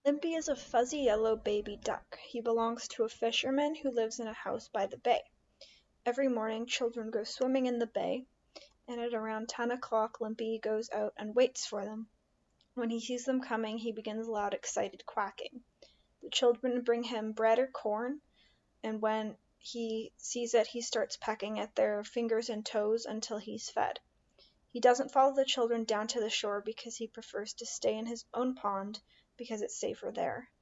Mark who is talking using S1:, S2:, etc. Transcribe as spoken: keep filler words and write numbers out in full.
S1: Limpy is a fuzzy yellow baby duck. He belongs to a fisherman who lives in a house by the bay. Every morning children go swimming in the bay, and at around ten o'clock Limpy goes out and waits for them. When he sees them coming, he begins loud, excited quacking. The children bring him bread or corn, and when he sees it, he starts pecking at their fingers and toes until he's fed. He doesn't follow the children down to the shore because he prefers to stay in his own pond because it's safer there.